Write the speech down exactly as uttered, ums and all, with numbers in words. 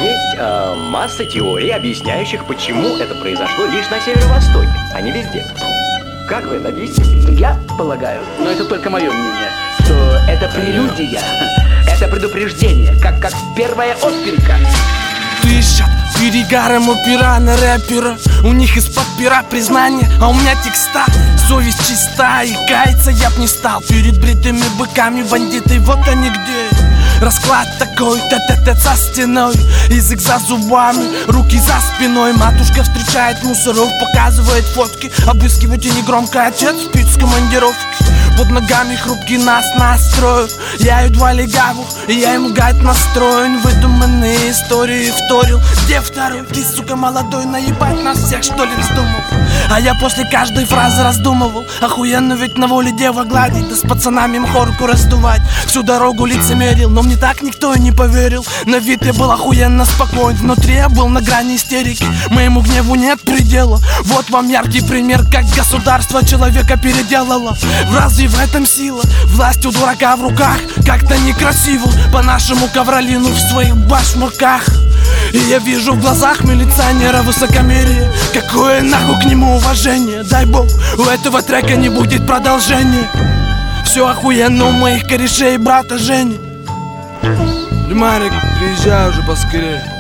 Есть э, масса теорий, объясняющих, почему это произошло лишь на северо-востоке, а не везде. Как вы это объясните? Я полагаю, но это только мое мнение, что это прелюдия, это предупреждение, как, как первая отклика. Дышат перегаром у пера на рэпера. У них из-под пера признание, а у меня текста. Совесть чиста, и каяться я б не стал. Перед бритыми быками бандиты, вот они где. Расклад такой, тет-тет-тет со стеной. Язык за зубами, руки за спиной. Матушка встречает мусоров, показывает фотки. Обыскивайте негромко, отец спит с командировки. Под ногами хрупкий нас настроят. Я едва легаву, и я им гайд настроен. Выдуманные истории вторил. Где второй? Ты, сука, молодой, наебать нас всех, что ли, вздумал? А я после каждой фразы раздумывал. Охуенно ведь на воле дева гладить, да с пацанами мхорку раздувать. Всю дорогу лицемерил, но мне так никто и не поверил. На вид я был охуенно спокоен, внутри я был на грани истерики. Моему гневу нет предела. Вот вам яркий пример, как государство человека переделало. Разве в этом сила? Власть у дурака в руках. Как-то некрасиво по-нашему ковролину в своих башмаках. И я вижу в глазах милиционера высокомерие. Какое нахуй к нему уважение? Дай бог, у этого трека не будет продолжения. Все охуенно у моих корешей брата Жени. Марик, приезжай уже поскорее.